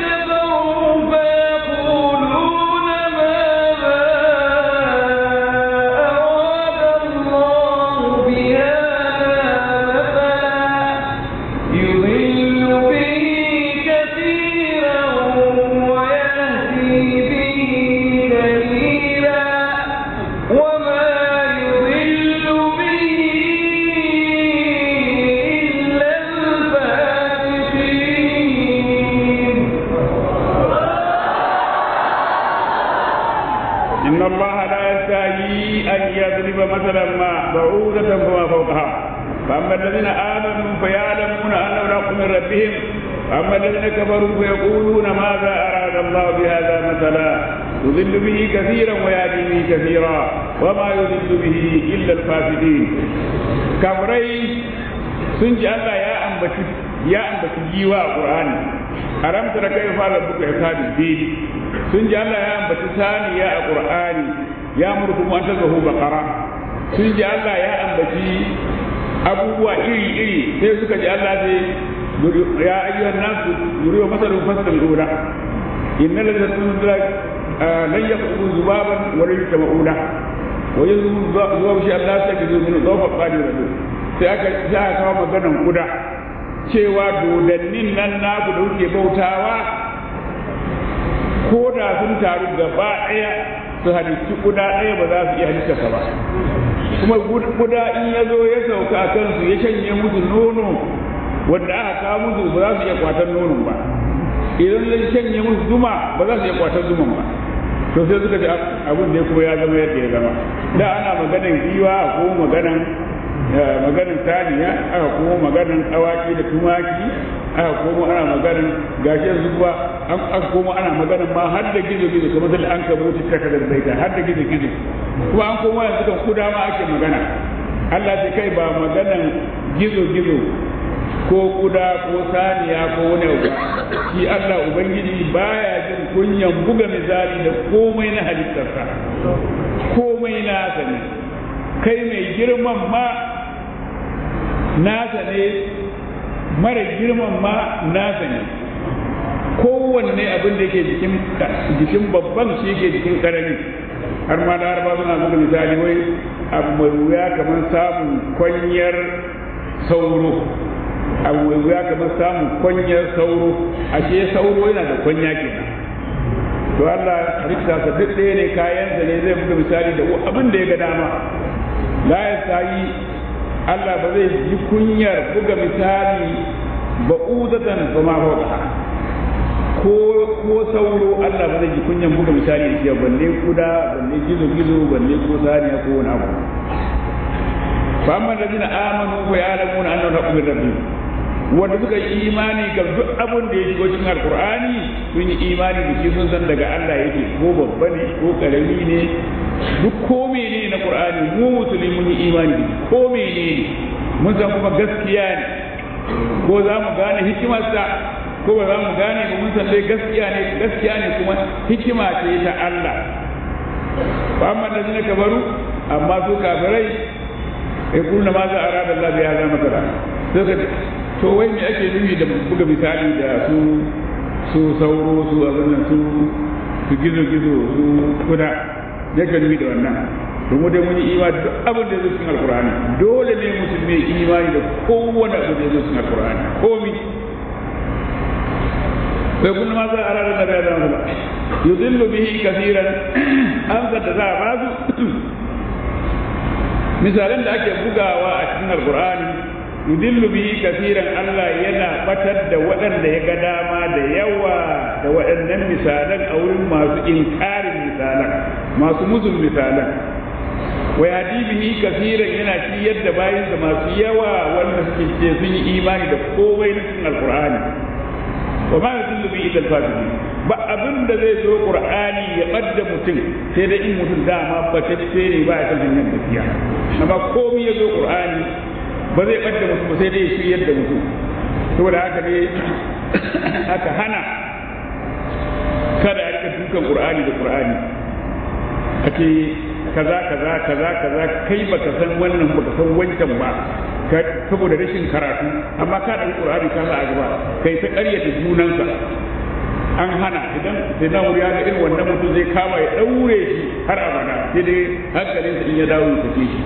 يضرب مثلا ما بعوضة فما فوقها فأما الذين آمنوا فيعلمون أنه الحق من ربهم وأما الذين كفروا فيقولون ماذا أراد الله بهذا مثلا يضل به كثيرا ويهدي به كثيرا وما يضل به إلا الفاسدين. كفرين سنجي الله يا أنبتي يا أنبتي جيوا القرآن ألم تر كيف ربك عقاب الدين. سنجي الله يا أنبتي ثاني يا القرآن يأمركم أن تذبحوا بقرة. سنجي الله يا أنبتي abubuwa iri-iri sai suka ji Allah sai ya ayyuhan nasu yuriwa masalun fasalin ula inna lalata sun zira lan ya faɗi zubaban wani ta ma'ula wajen zuwa shi Allah ta gizo mini zofa ƙari da sai aka za a kawo maganan kuda cewa dodannin nan naku da kuke bautawa ko da sun taru gaba ɗaya su halitti kuda ɗaya ba za su iya halittarsa ba. Kuma kuda in ya zo ya sauka a kansu ya shanye musu nono wanda aka kawo musu ba za su iya kwatar nonon ba, idan ya shanye musu zuma ba za su iya kwatar zuman ba. To sai suka ji abin da kuma ya zama yadda ya zama. Da ana maganan giwa ko maganan maganan taniya aka kuma maganan awaki da tumaki aka kuma ana maganan gashi yanzu kuma an aka kuma ana maganan ma har da gizo gizo kamar da an kabo ta kaka da zaita har da gizo gizo kuma an koma yanzu kan kuda ma ake magana. Allah sai kai ba maganan gizo gizo ko kuda ko saniya ko wani abu shi Allah ubangiji baya jin kunyan buga misali da komai na halittarsa komai na sani kai mai girman ma nasa ne mara girman ma nasa ne kowanne abin da yake jikin jikin babban shi yake jikin karami har ma da harba suna buga misali wai abu mai wuya kamar samun kwanyar sauro abu mai wuya kamar samun kwanyar sauro ashe sauro yana da kwanya kenan. To Allah halitta sa duk ɗaya ne kayansa ne zai buga misali da abin da ya ga dama. La ya sayi Allah ba zai ji kunyar buga misali ba uzatan ba ma fauka ko ko sauro Allah ba zai ji kunyar buga misali da shi balle kuda balle gizo gizo balle ko saniya ko wani abu. Fa amma allazina amanu fa ya'lamuna annahu haqqun min rabbihim wanda suka yi imani ga duk abin da ya shigo cikin alkur'ani sun yi imani da shi sun san daga Allah yake ko babba ne ko karami ne duk ko menene na qur'ani mu musulmi mun yi imani ko menene mun san kuma gaskiya ne ko za mu gane hikimarsa ko ba za mu gane ba mun san dai gaskiya ne gaskiya ne kuma hikima ce ta Allah. Fa amma da zina kabaru amma su kafirai ya kulna ma za a rada Allah ya zama kaza sai to wai me ake nufi da buga misali da su su sauro su abin nan su su gizo gizo su kuda ne ka nufi da wannan domin dai mun yi imani da abin da zai cikin alkur'ani dole ne musulmi ya imani da kowane abu da zai cikin alkur'ani komi bai kuma ma za a rada da ya zama ba yudillu bihi kaseeran amsar da za a ba su misalan da ake bugawa a cikin alkur'ani yudillu bihi kaseeran Allah yana batar da waɗanda ya ga dama da yawa da waɗannan misalan a wurin masu inkarin misalan masu musun misalan wa yadi bihi kaseeran yana ciyar da bayin da masu yawa wanda suke ce sun yi imani da komai na cikin alkur'ani wa ma yudillu bihi illa al-fasiqin ba abin da zai zo qur'ani ya badda mutum sai da in mutum dama batacce ne ba ya san hanyar gaskiya amma komai ya zo qur'ani ba zai badda mutum sai dai ya shiryar da mutum saboda haka ne aka hana kada a rika dukan qur'ani da qur'ani ake kaza kaza kaza kaza kai baka san wannan baka san wancan ba saboda rashin karatu amma ka da qur'ani ka za a gaba kai ta ƙaryata junanka an hana idan sai na wuri ya ga irin wannan mutum zai kama ya daure shi har abada sai dai hankalinsa in ya dawo ya tafi shi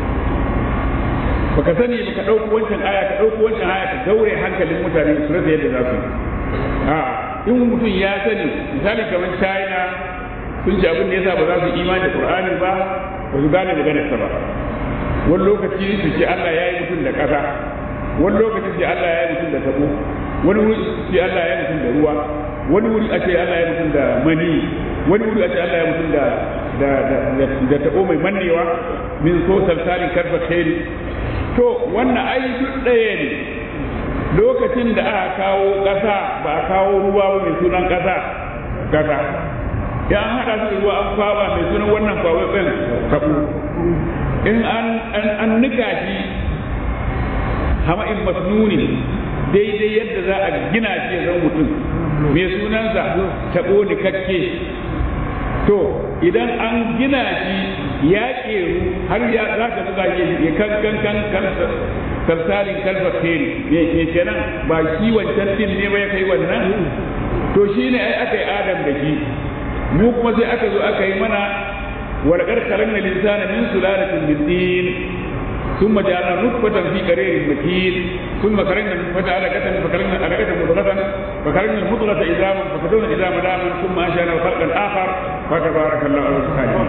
baka sani baka dauko wancan aya ka dauko wancan aya ka daure hankalin mutane su rasa yadda za su a in mutum ya sani misali kamar China sun ce abin da yasa ba za su imani da Qur'ani ba ba su gane maganar sa ba wani lokaci su ce Allah ya yi mutum da ƙasa wani lokaci su ce Allah ya yi mutum da tabo wani wuri su ce Allah ya yi mutum da ruwa wani wuri a ce Allah ya yi mutum da mani wani wuri a ce Allah ya mutum da da da da tabo mai mannewa min so salsalin karfa khairi to wannan ai duk ɗaya ne lokacin da aka kawo ƙasa ba a kawo ruwa mai sunan ƙasa ƙasa ya an haɗa su ruwa an kwaba mai sunan wannan kwaba ɗin kaɓu in an an nika shi hama'in masnuni daidai yadda za a gina shi ya zama mutum mai sunansa taɓo nikakke to idan an gina shi ya ƙeru har ya za ka buga shi ya kan kan kan kan sarsarin kalfa keri ne kenan ba shi wancan din ne ba ya kai wannan to shine ai aka yi adam da shi mu kuma sai aka zo aka yi mana walaqad khalaqna al-insana min sulalatin min tin thumma ja'alna nutfatan fi qararin makin thumma khalaqna nutfata alaqatan fa khalaqna alaqatan mudghatan fa khalaqna al-mudghata idhaman fa kadawna idhama daman thumma ansha'na khalqan akhar fa tabarakallahu al-khaliq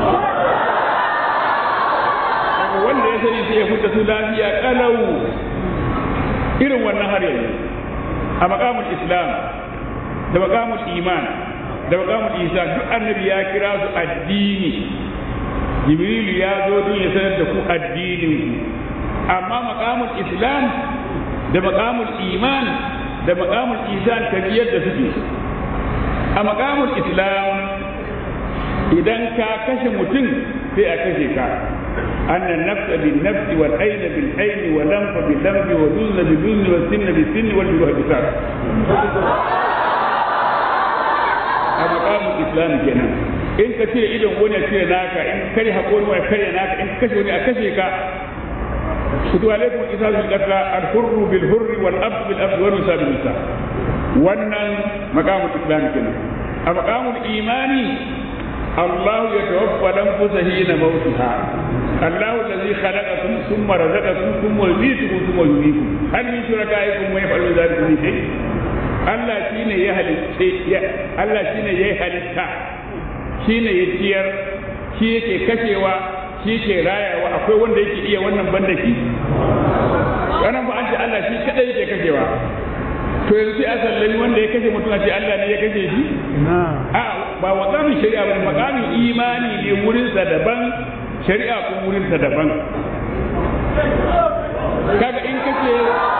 wanda ya sani sai ya fita su lafiya kalau irin wannan har yanzu a maqamul islam da maqamul iman da maqamul ihsan duk annabi ya kira su addini jibril ya zo don ya sanar da ku addinin ku amma maqamul islam da maqamul iman da maqamul ihsan kan yadda suke a maqamul islam idan ka kashe mutum sai a kashe ka أن النفس بالنفس والعين بالعين واللنف باللنف والأذن بالأذن والسن بالسن والجروح بالجروح. هذا مقام الإسلام كنا. إن كثير إذا وني كثير ناكا إن كره قول وني كره ناكا إن كشف وني أكشفك. كتب عليكم إسلام القتلى الحر بالحر والأب بالأب والنساء بالنساء. وأن مقام الإسلام كنا. مقام الإيمان الله يتوفى الأنفس حين موتها الله الذي خلقكم ثم رزقكم ثم يميتكم ثم يحييكم هل من شركائكم من يفعل ذلك من شيء Allah shine ya halitta Allah shine ya halitta shine ya ciyar shi yake kashewa shi ke rayawa akwai wanda yake iya wannan banda shi wannan ba an ce Allah shi kadai yake kashewa to yanzu sai a sallami wanda ya kashe mutum a ce Allah ne ya kashe shi a ba makamin shari'a ba makamin imani ne wurinsa daban shari'a kuma wurinsa daban kaga in kace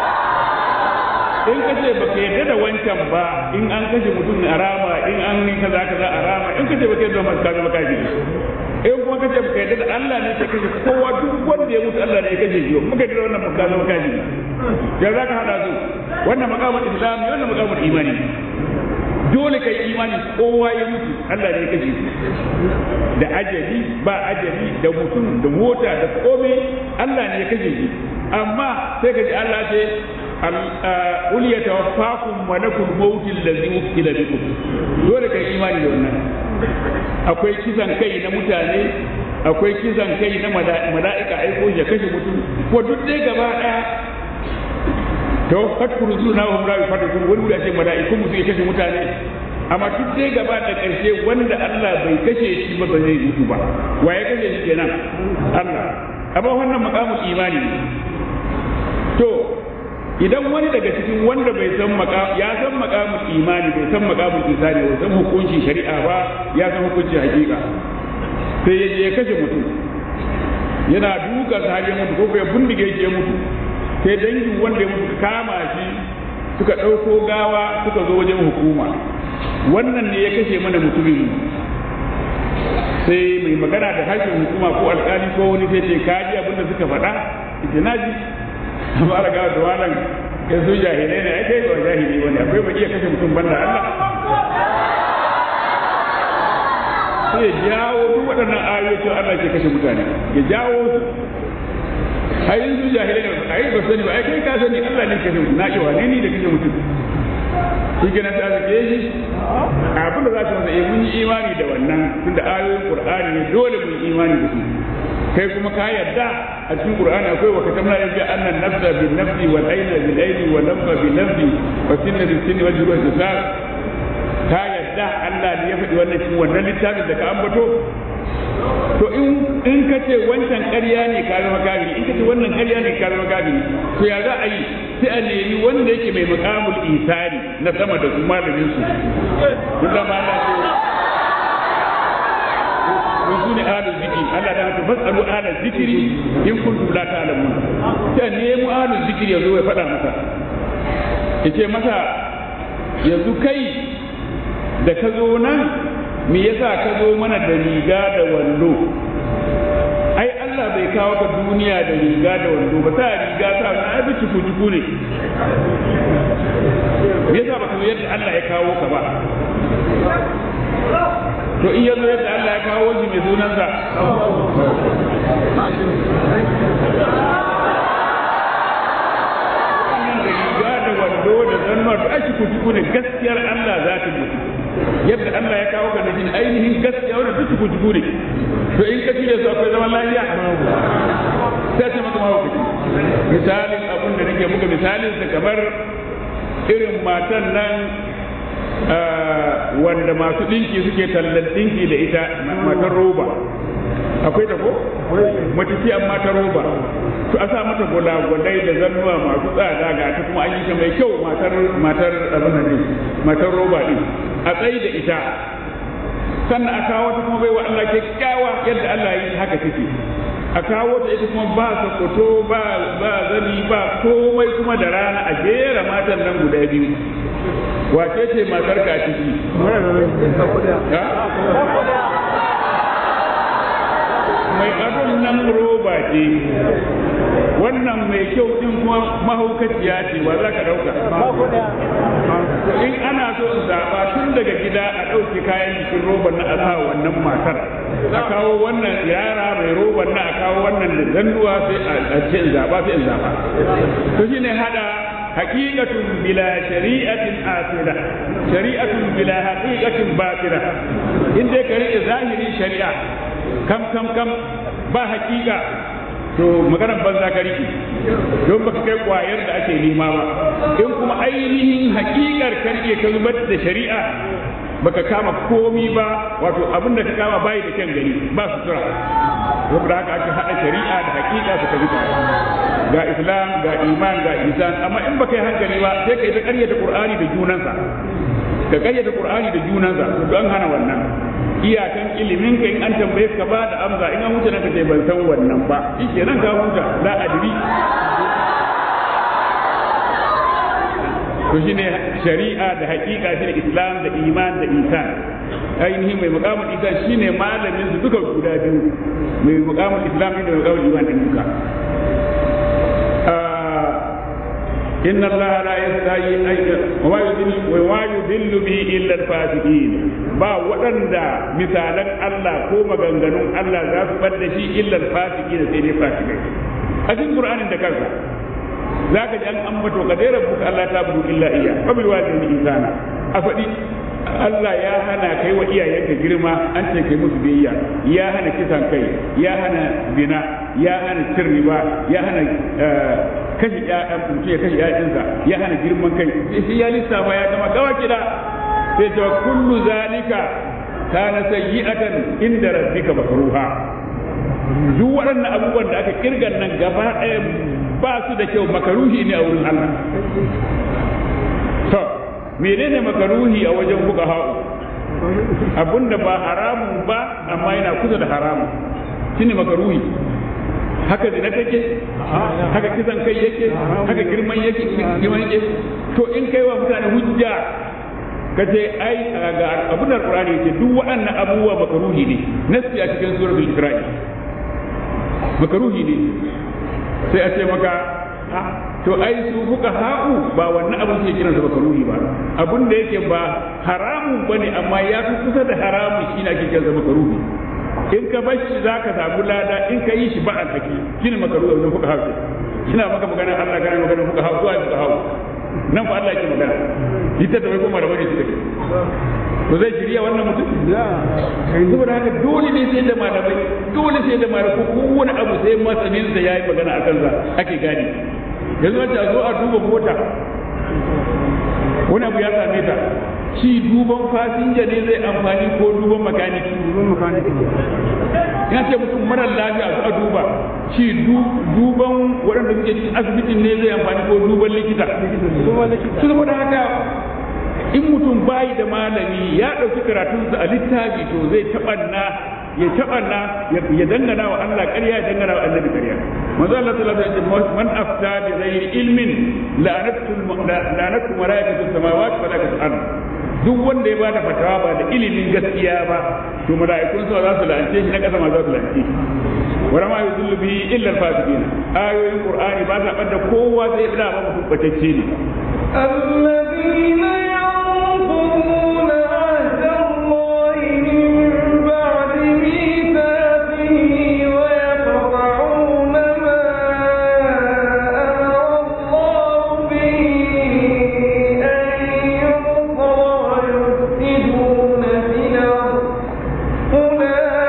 in kace baka yarda da wancan ba in an kashe mutum a rama in an yi kaza kaza a rama in kace baka yarda da kaza baka ji in kuma kace baka yarda da Allah ne ya kashe kowa duk wanda ya mutu Allah ne ya kashe shi muka yarda wannan baka zama kaji ya zaka hada su wannan makamin islam wannan makamin imani dole kai imani kowa ya mutu Allah ne ya kashe shi da ajali ba ajali da mutum da mota da komai Allah ne ya kashe shi amma sai ka ji Allah ce qul yatawaffakum malakul maut allazi wukila bikum dole kai imani da wannan akwai kisan kai na mutane akwai kisan kai na mala'ika aiko ya kashe mutum ko duk dai gaba daya tawaffat rusuluna wa hum la yafarriqun wani da ce mala'ikun musu ya kashe mutane amma duk dai gaba da karshe wanda Allah bai kashe shi ba ba zai mutu ba wa ya kashe shi kenan Allah amma wannan maqamul imani to idan wani daga cikin wanda bai san maqam ya san maqamul imani bai san maqamul ihsani bai san hukuncin shari'a ba ya san hukuncin hakika sai ya je ya kashe mutum yana duka sa har ya mutu ko ya bindige shi ya mutu sai dangin wanda ya mutu kama shi suka ɗauko gawa suka zo wajen hukuma wannan ne ya kashe mana mutumin sai mai magana da harshen hukuma ko alƙali ko wani sai ce kaji abin da suka faɗa ita na ji amma ala gawa da wannan kai su jahilai ne ai kai ba jahili wani akwai ba iya kashe mutum banda Allah sai ya jawo duk waɗannan ayoyi Allah ke kashe mutane ya jawo su ai yanzu jahilai ne ai ba sani ba ai kai ka sani Allah ne kashe mutum na ce wane ni da kashe mutum shi ke nan ta zake shi abin da za su masa eh mun yi imani da wannan tunda ayoyin Qur'ani ne dole mun yi imani da su kai kuma ka yarda a cikin Qur'ani akwai wa katamna yabi annan nafsa bin nafsi wal ayna bil ayni wal lamma bil lammi wa sinna bil sinni wal juruha bil sar ka yarda Allah ne ya faɗi wannan cikin wannan littafin da ka ambato to in in ka ce wancan ƙarya ne ka zama kafiri in ka ce wannan ƙarya ne ka zama kafiri to ya za a yi sai a nemi wanda yake mai maqamul isari na sama da su malamin su kullum Allah ce Allah ta ce fasalu ala zikri in kuntum la ta'lamun sai nemo ala zikri yazo ya faɗa masa yace masa yanzu kai da ka zo nan me yasa ka zo mana da riga da wando ai Allah bai kawo ka duniya da riga da wando ba ta riga ta na abi tuku tuku ne me yasa baka zo yadda Allah ya kawo ka ba to in yazo yadda Allah ya kawo shi mai sunansa wannan da riga da wando da zannuwa to ai tuku tuku ne gaskiyar Allah za ta mutu yadda Allah ya kawo ga jin ainihin gaskiya wannan duk tuku tuku ne to in ka cire su akwai zaman lafiya sai ce maka mahaukaci misalin abin da nake muka misalin sa kamar irin matan nan wanda masu dinki suke tallan dinki da ita matan roba akwai ta ko mace ce amma ta roba to a sa mata gulagulai da zannuwa masu tsada ga ta kuma an yi ta mai kyau matar matar abin nan matar roba din a tsayi da ita sannan a kawo ta kuma bai wa Allah kyakkyawa yadda Allah yi haka take a kawo ta ita kuma ba sokoto ba ba zani ba komai kuma da rana a jera matan nan guda biyu wace ce matar ka ciki mai adon nan roba ce wannan mai kyau din kuma mahaukaciya ce ba za ka dauka in ana so in zaɓa tun daga gida a ɗauki kayan jikin roban na a sa wannan matar a kawo wannan yara mai roban na a kawo wannan da zannuwa sai a ce in zaɓa sai in zaɓa to shine hada haqiqatun bila shari'atin asira shari'atun bila haqiqatin batira in dai ka rike zahiri shari'a kam kam kam ba haqiqa to maganar banza ka rike don baka kai kwayar da ake nema ba in kuma ainihin haƙiƙar ka rike ka zubar da shari'a baka kama komi ba wato abin da ka kama bayi da kyan gani ba sutura saboda haka ake haɗa shari'a da haƙiƙa su tafi ga islam ga iman ga ihsan amma in baka yi hankali ba sai ka yi ta ƙaryata qur'ani da junansa ka ƙaryata qur'ani da junansa to an hana wannan iyakan ilimin ka in an tambaye ka ba da amsa in an huta na kace ban san wannan ba shikenan ka huta la adri to shine shari'a da haƙiƙa shine islam da iman da ihsan ainihin mai muqamul ihsan shine malamin su duka guda biyu mai muqamul islam da muqamul iman din duka inna allaha la yastahi ayya wa yudillu wa yudillu bi illa al-fasiqin ba waɗanda misalan Allah ko maganganun Allah za su bar da shi illa al-fasiqin sai dai fasikai a cikin Qur'anin da kansa zaka ji an ambato ka dai rabbuka Allah ta budu illa iya wa bil walidayni ihsana a faɗi Allah ya hana kai wa iyayenka girma an ce kai musu biyayya ya hana kisan kai ya hana zina ya hana cin riba ya hana kashe ƴaƴan mutum ya kashe ƴaƴansa ya hana girman kai sai ya lissafa ya zama gawa kida sai ta kullu zalika kana sayyi'atan inda rabbika makruha duk waɗannan abubuwan da aka kirgan nan gaba ɗaya ba su da kyau makaruhi ne a wurin Allah to menene makaruhi a wajen fuqaha'u abunda ba haramun ba amma yana kusa da haramun shine makaruhi haka zina take haka kisan kai yake haka girman yake girman yake to in kai wa mutane hujja kace ai ga abun da Qur'ani yake duk waɗannan abubuwa makaruhi ne nasi a cikin suratul Isra'i makaruhi ne sai a ce maka to ai su fuka ha'u ba wannan abin ke kiransa makaruhi ba abun da yake ba haramun bane amma ya fi kusa da haramun shi na ke kiransa makaruhi in ka bar shi za ka samu lada in ka yi shi ba a tsaki shi ne makaruhi wajen fuka ha'u ina maka magana Allah kana magana fuka ha'u zuwa fuka ha'u nan fa Allah ke magana ita da wai kuma da wani suka to zai shirya wannan mutum saboda haka dole ne sai da malamai dole sai da malamai ko kowane abu sai masanin sa yayi magana akan sa ake gane yanzu wanda a zo a duba mota wani abu ya same ta shi duban fasinja ne zai amfani ko duban makaniki duban makaniki ya ce mutum mara lafiya su a duba shi duban waɗanda suke cikin asibitin ne zai amfani ko duban likita su saboda haka in mutum bayi da malami ya ɗauki karatunsa a littafi to zai taɓanna ya tabanna ya dangana wa Allah ƙarya ya dangana wa annabi ƙarya manzo Allah sallallahu alaihi wasallam man afta bi ghairi ilmin la'anatu la'anatu malaikatu samawati wa malaikatu al duk wanda ya bada fatawa ba da ilimin gaskiya ba to malaikun sa za su la'ance shi na kasa ma za su la'ance shi wala ma yudillu bihi illa al-fasiqin ayoyin qur'ani ba sa bada kowa zai da ba mutum batacce ne alladhina yanquduna ahda allahi min ba'di mithaqihi wa yaqta'una ma amara allahu bihi an yuqda wa yufsiduna fil ardh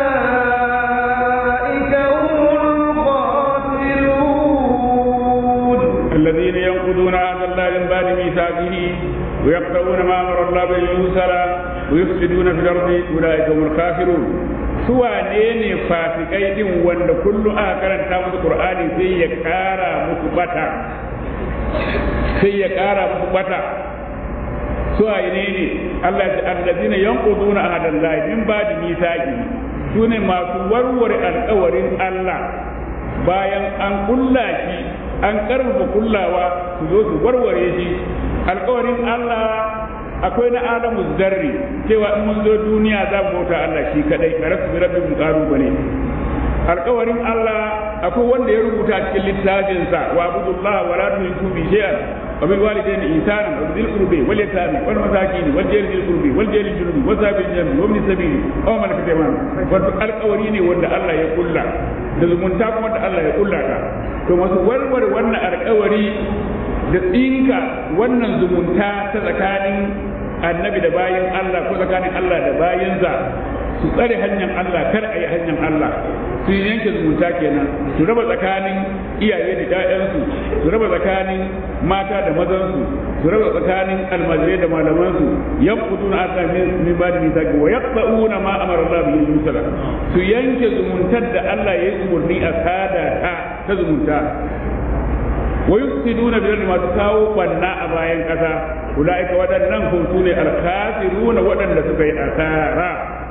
الذين ينقضون عهد الله من بعد ميثاقه ويقطعون ما امر الله به ان يوصل ويفسدون في الارض اولئك هم الخاسرون سوى ne fasikai din wanda kullu aka karanta musu qur'ani sai ya kara musu bata sai ya kara musu bata suwa ne ne Allah ya alladina yanquduna ahdallahi min ba'di mithaqi sune masu warware alƙawarin Allah bayan an kulla shi an karfafa kullawa su zo su warware shi alƙawarin Allah akwai na Adamu zarri cewa in mun zo duniya za mu bauta Allah shi kadai karasu bi rabbin qalubale alƙawarin Allah akwai wanda ya rubuta cikin littafin sa wa abudullah wa la tushriku bi shay'an wa bil walidayni ihsana wa bil qurbi wal yatami wal masakin wal jari bil qurbi wal jari bil junubi wa sabil jami wa min sabili aw malakat yaman wato alƙawari ne wanda Allah ya kulla da zumunta kuma da Allah ya kulla ta to masu warware wannan alƙawari da tsinka wannan zumunta ta tsakanin annabi da bayan Allah ko tsakanin Allah da bayansa su tsare hanyar Allah kar a yi hanyar Allah su yanke zumunta kenan su raba tsakanin iyaye da ƴaƴansu su raba tsakanin mata da mazansu su raba tsakanin almajirai da malamansu yanquduna asamin min ba'di mithaqi wa yaqta'una ma amara Allah bihi yusala su yanke zumuntar da Allah ya yi umarni a sada ta ta zumunta wa yufsiduna bil ardi masu kawo banna a bayan kasa ulaika wadannan kun sune al-kafiruna wadanda suka yi asara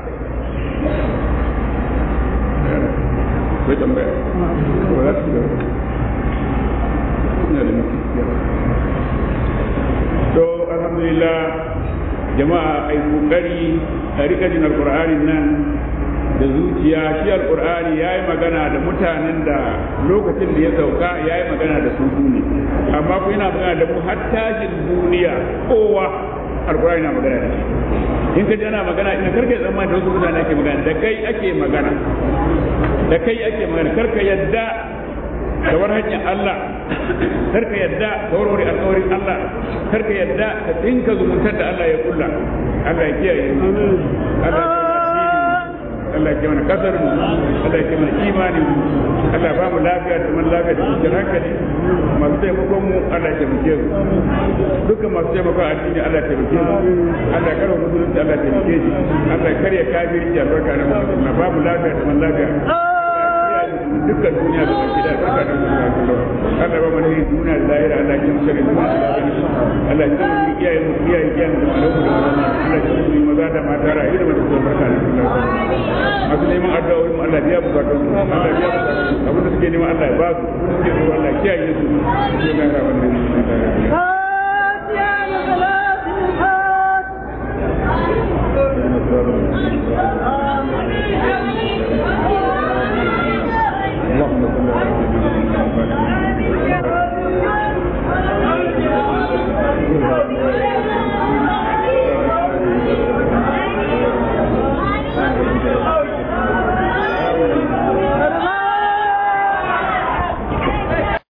bai tambaya wala su to alhamdulillah jama'a ai kokari a rika jin alqur'anin nan da zuciya shi alqur'ani yayi magana da mutanen da lokacin da ya sauka yayi magana da su ne amma ku yana magana da mu har tashin duniya kowa alqur'ani na magana da shi in ka ji ana magana ina karka zama da wasu mutane ake magana da kai ake magana da kai ake magana karka yadda da war hanyar Allah karka yadda da warware alƙawarin Allah karka yadda ka tsinka zumuntar da Allah ya kulla Allah ya kiyaye Allah Allah ya mana kasar mu Allah ya mana imani mu Allah ba mu lafiya da man lafiya da cikin hankali masu taimakon mu Allah ya taimake su dukkan masu taimakon addini Allah ya taimake su Allah ya karo musulunci Allah ya taimake shi Allah ya karya kafirci albarka na musulunci ba mu lafiya da man lafiya dukkan duniya da baki da saka da Allah Allah ba mana yin duniya da lahira Allah ya musu da duniya da lahira Allah ya mu iyaye mu iyaye iyaye da malaku da Allah ya mu maza da mata rayu da mutum barka da Allah masu neman addu'a mu Allah ya bukatun Allah ya bukatun abin da suke neman Allah ya ba su suke so Allah ya kiyaye su